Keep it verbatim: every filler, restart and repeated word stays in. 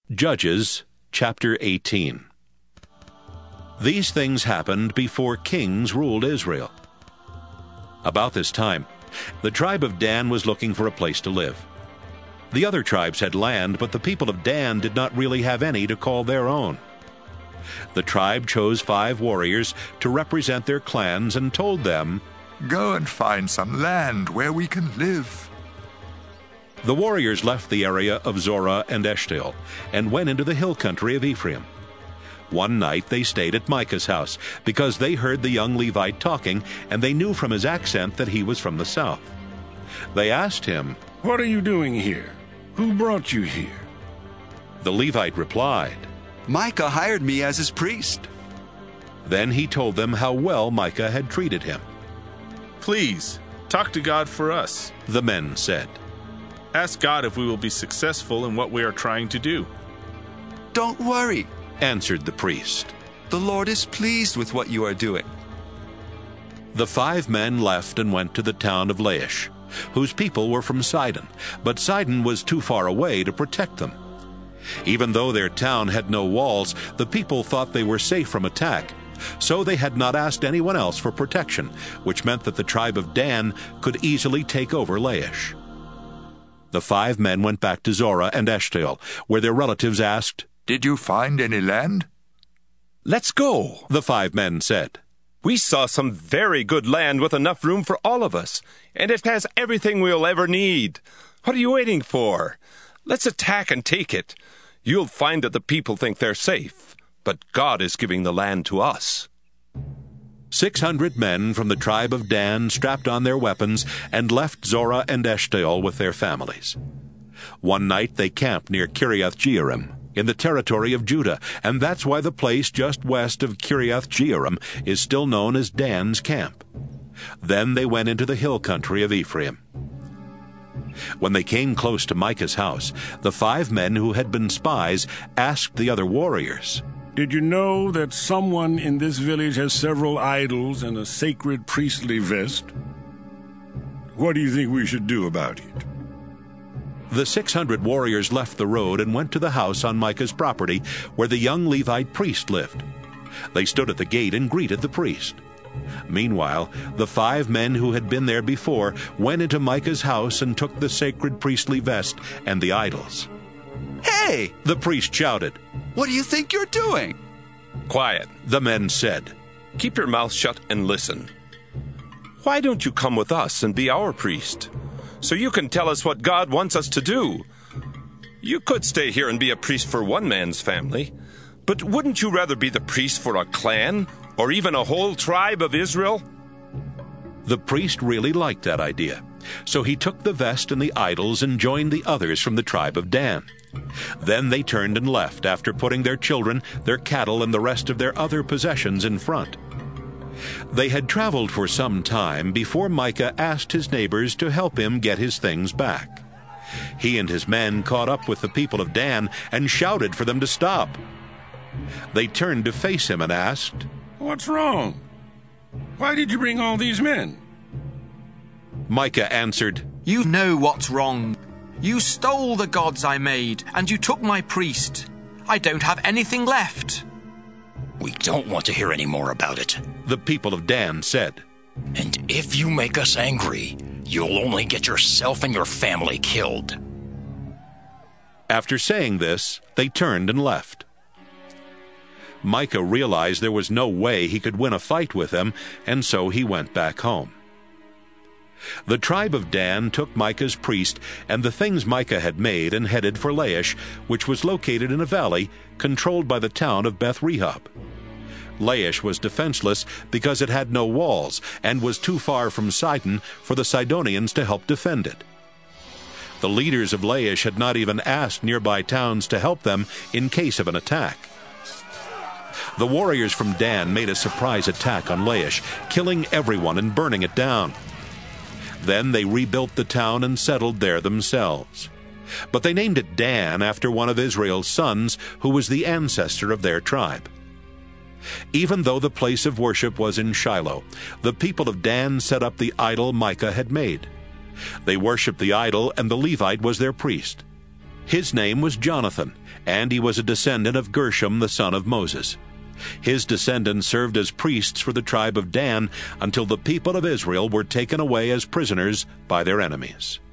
Judges chapter eighteen. These things happened before kings ruled Israel. About this time, the tribe of Dan was looking for a place to live. The other tribes had land, but the people of Dan did not really have any to call their own. The tribe chose five warriors to represent their clans and told them, "Go and find some land where we can live." The warriors left the area of Zorah and Eshtaol and went into the hill country of Ephraim. One night they stayed at Micah's house because they heard the young Levite talking, and they knew from his accent that he was from the south. They asked him, "What are you doing here? Who brought you here?" The Levite replied, "Micah hired me as his priest." Then he told them how well Micah had treated him. "Please, talk to God for us," the men said. "Ask God if we will be successful in what we are trying to do." "Don't worry," answered the priest. "The Lord is pleased with what you are doing." The five men left and went to the town of Laish, whose people were from Sidon, but Sidon was too far away to protect them. Even though their town had no walls, the people thought they were safe from attack, so they had not asked anyone else for protection, which meant that the tribe of Dan could easily take over Laish. The five men went back to Zorah and Eshtaol, where their relatives asked, "Did you find any land?" "Let's go," the five men said. "We saw some very good land with enough room for all of us, and it has everything we'll ever need. What are you waiting for? Let's attack and take it. You'll find that the people think they're safe, but God is giving the land to us." Six hundred men from the tribe of Dan strapped on their weapons and left Zorah and Eshtaol with their families. One night they camped near Kiriath Jearim, in the territory of Judah, and that's why the place just west of Kiriath Jearim is still known as Dan's camp. Then they went into the hill country of Ephraim. When they came close to Micah's house, the five men who had been spies asked the other warriors, "Did you know that someone in this village has several idols and a sacred priestly vest? What do you think we should do about it?" The six hundred warriors left the road and went to the house on Micah's property where the young Levite priest lived. They stood at the gate and greeted the priest. Meanwhile, the five men who had been there before went into Micah's house and took the sacred priestly vest and the idols. "Hey!" the priest shouted. "What do you think you're doing?" "Quiet," the men said. "Keep your mouth shut and listen. Why don't you come with us and be our priest, so you can tell us what God wants us to do? You could stay here and be a priest for one man's family, but wouldn't you rather be the priest for a clan or even a whole tribe of Israel?" The priest really liked that idea, so he took the vest and the idols and joined the others from the tribe of Dan. Then they turned and left after putting their children, their cattle, and the rest of their other possessions in front. They had traveled for some time before Micah asked his neighbors to help him get his things back. He and his men caught up with the people of Dan and shouted for them to stop. They turned to face him and asked, "What's wrong? Why did you bring all these men?" Micah answered, "You know what's wrong. You stole the gods I made, and you took my priest. I don't have anything left." "We don't want to hear any more about it," the people of Dan said. "And if you make us angry, you'll only get yourself and your family killed." After saying this, they turned and left. Micah realized there was no way he could win a fight with them, and so he went back home. The tribe of Dan took Micah's priest and the things Micah had made and headed for Laish, which was located in a valley controlled by the town of Beth Rehob. Laish was defenseless because it had no walls and was too far from Sidon for the Sidonians to help defend it. The leaders of Laish had not even asked nearby towns to help them in case of an attack. The warriors from Dan made a surprise attack on Laish, killing everyone and burning it down. Then they rebuilt the town and settled there themselves. But they named it Dan after one of Israel's sons, who was the ancestor of their tribe. Even though the place of worship was in Shiloh, the people of Dan set up the idol Micah had made. They worshipped the idol, and the Levite was their priest. His name was Jonathan, and he was a descendant of Gershom the son of Moses. His descendants served as priests for the tribe of Dan until the people of Israel were taken away as prisoners by their enemies.